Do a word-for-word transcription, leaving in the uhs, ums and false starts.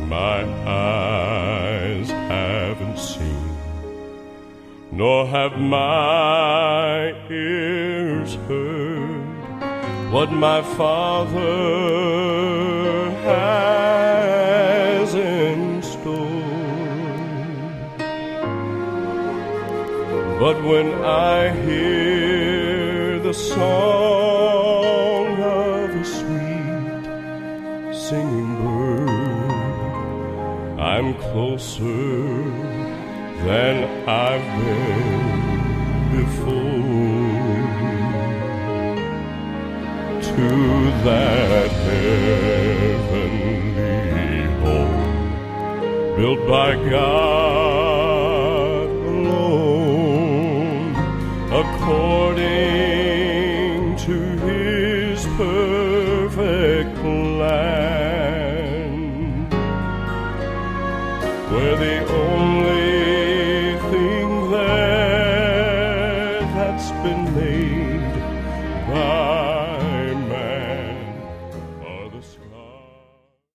my eyes haven't seen, nor have my ears heard what my Father has in store. But when I hear the song of a sweet singing bird, I'm closer than I've been before to that heavenly home built by God alone, according to His perfect plan, where the only thing there that's been made